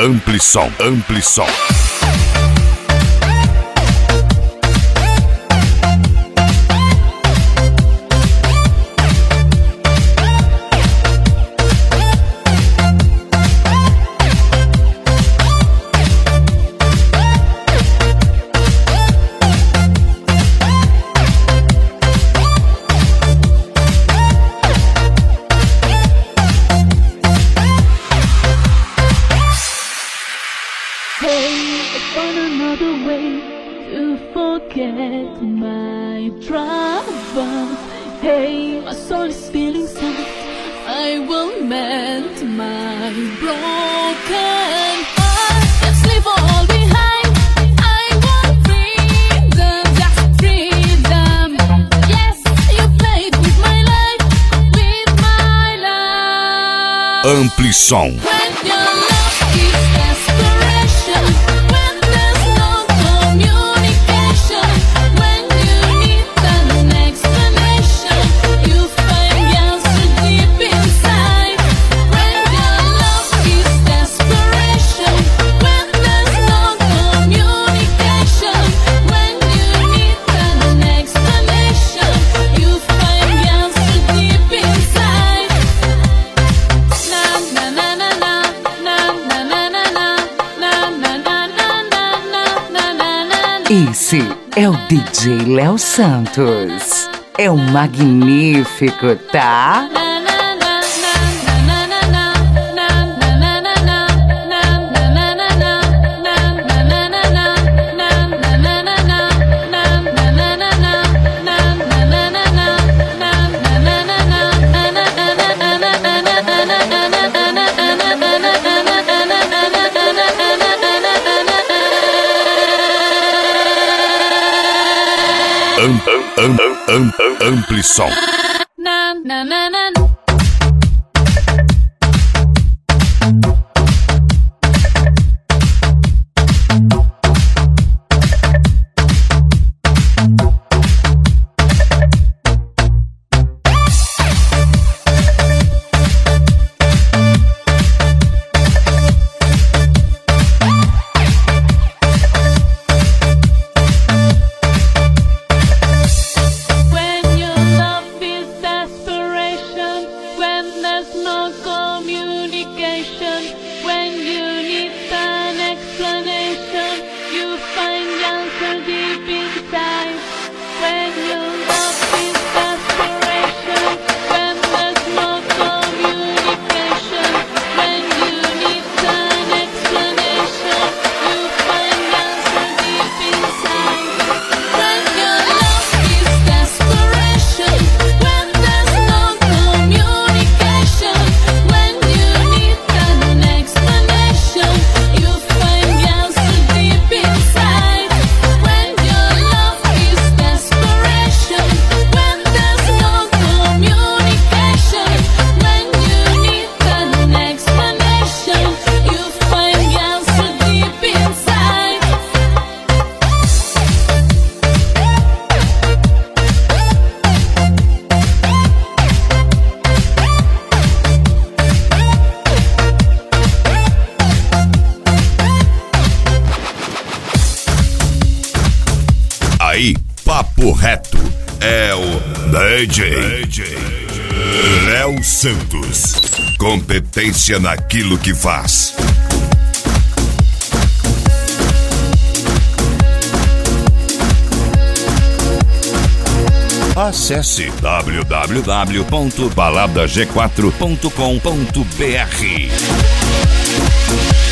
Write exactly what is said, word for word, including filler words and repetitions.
Amplisom, Amplisom. Amplisom. Esse é o D J Léo Santos. É um magnífico, tá? Am, am, am, am, Amplisom. Na, na, na, na. Aí, papo reto, é o D J Léo Santos. Competência naquilo que faz. Acesse w w w ponto balada g quatro ponto com ponto b r.